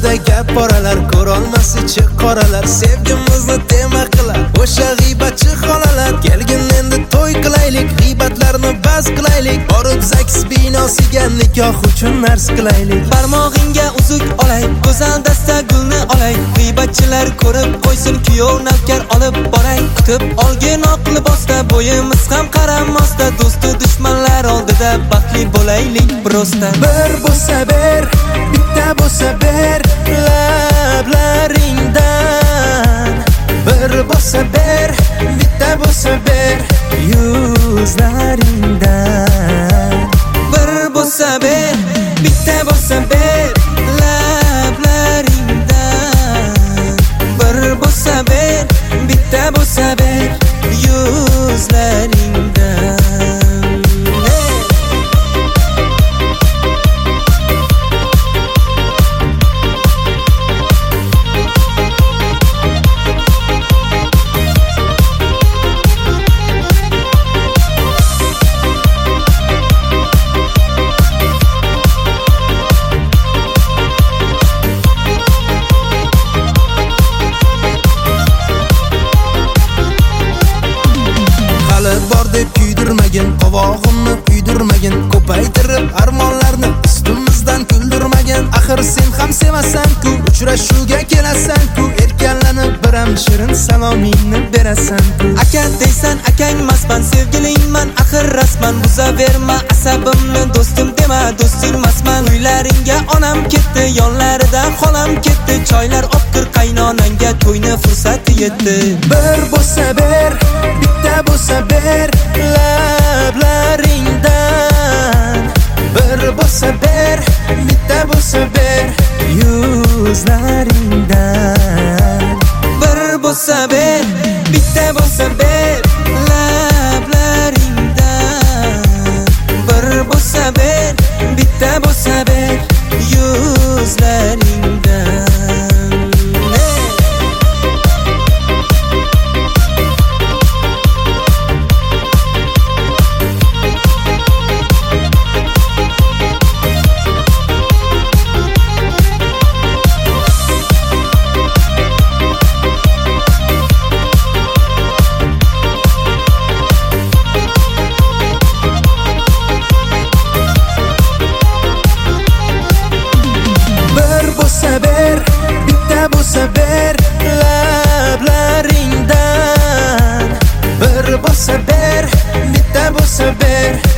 Ko'zlarida gap boralar, ko'rolmas ichi qoralar. Sevgimizni tema qilar o'sha g'iybatchi xolalar. Kelgin endi to'y qilaylik, g'iybatlarni bas qilaylik. Borib Zaks binosiga nikoh uchun narsa qilaylik. Barmog'ingga uzuk olay, go'zal dasta gulni olay. G'iybatchilar ko'rib qo'ysin, kuyov navkar olib boray. Kutib olgin oq libosda, bo'yimiz ham qaramosda. Do'stu dushmanlar oldida baxtli bo'laylik prosta. Bir bo'lsa ber, bitta bo'lsa ber lablaringdan. Bir bo'lsa ber, bitta bo'lsa ber yuzlaringdan. Bir bo'lsa ber, bitta bo'lsa ber lablaringdan. Bir bo'lsa ber, bitta bo'lsa ber yuzlaringdan. Bor deb kuydirmagin, qovog'imni kuydirmagin. Ko'paytirib armonlarni ustimizdan kuldirmagin. Axir sen ham sevasan-ku, uchrashuvga kelasan-ku. Erkanlanib biram shirin salomingni berasan-ku. Aka deysan, akangmasman, sevgilingman, axir rasman. Buzaverma asabimni, do'stim dema, do'stingmasman. Uylaringga onam ketdi, yonlarida xolam ketdi. Choylar opqir qaynonangga, to'yni fursati yetdi. Bir bo'lsa ber, bitta bo'lsa ber lablaringdan. Bir bo'lsa ber, bitta bo'lsa ber yuzlaringdan. Bir bo'lsa ber, bitta bo'lsa ber lablaringdan. Bir bo'lsa ber, bitta bo'lsa ber yuzlaringdan. Bitta bo'lsa ber lablaringdan. Bir bo'lsa ber, bitta bo'lsa ber